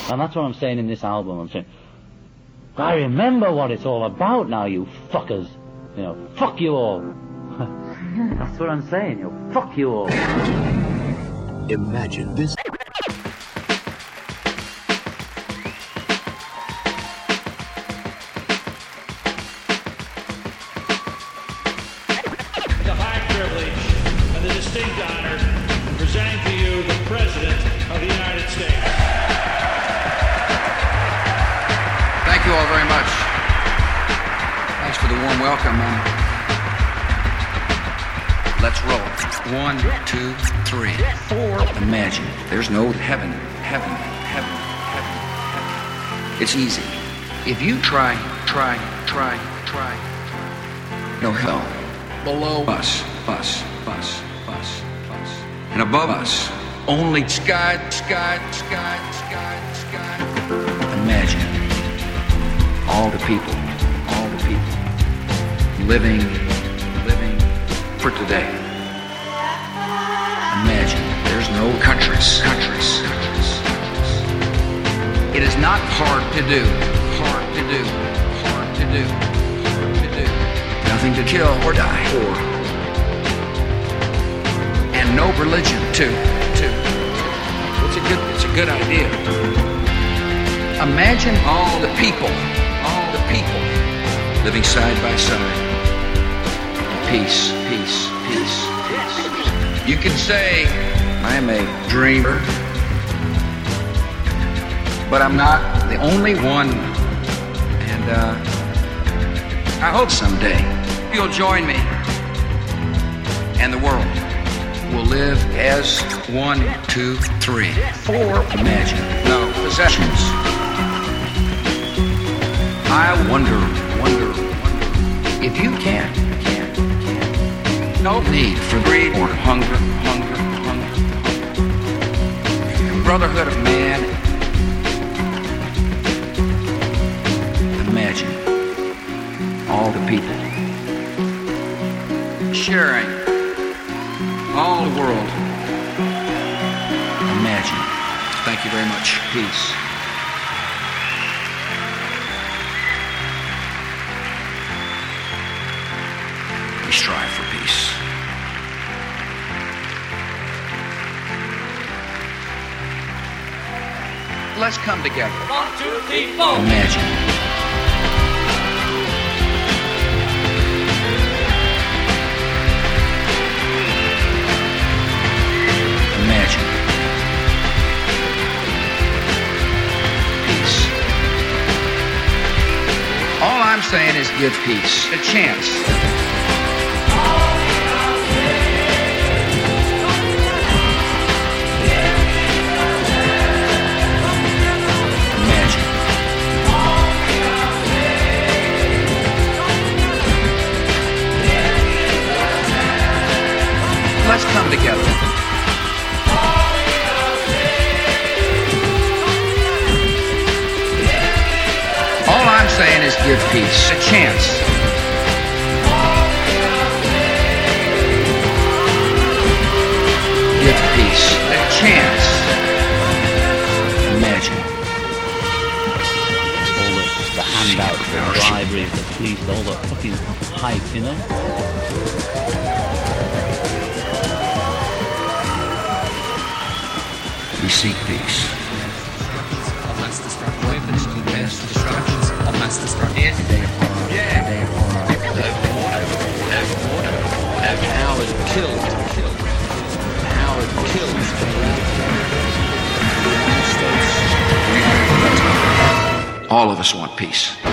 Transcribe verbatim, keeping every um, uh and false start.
And that's what I'm saying in this album. I'm saying, I remember what it's all about now, you fuckers. You know, fuck you all. That's what I'm saying, you know, fuck you all. Imagine this. Welcome, man. Let's roll. One, two, three, four. Imagine there's no heaven, heaven, heaven, heaven, heaven. It's easy. If you try, try, try, try, no hell. Below us, us, us, us, us. And above us, only sky, sky, sky, sky, sky. Imagine all the people, all the people. Living, living for today. Imagine there's no countries, countries, countries. It is not hard to do, hard to do, hard to do, hard to do. Nothing to kill or die for. And no religion too, too. It's a good, it's a good idea. Imagine all the people, all the people living side by side. Peace, peace, peace, peace. You can say I'm a dreamer, but I'm not the only one. And uh, I hope someday you'll join me, and the world will live as one, two, three, four. Imagine no possessions. I wonder, wonder, wonder if you can. No need for greed or hunger, hunger, hunger, hunger. Brotherhood of man. Imagine all the people sharing all the world. Imagine. Thank you very much. Peace. We strive for peace. Let's come together. One, two, three, four. Imagine. Imagine. Peace. All I'm saying is give peace a chance. Let's come together. All I'm saying is give peace a chance. Give peace a chance. Imagine. All the, the handouts, the bribery, the police, all the fucking hype, you know? We seek peace. A mass destruction. Weapons of mass destructions. A mass destruction. Yeah. Yeah. Howard killed. Killed. Howard killed. All of us want peace.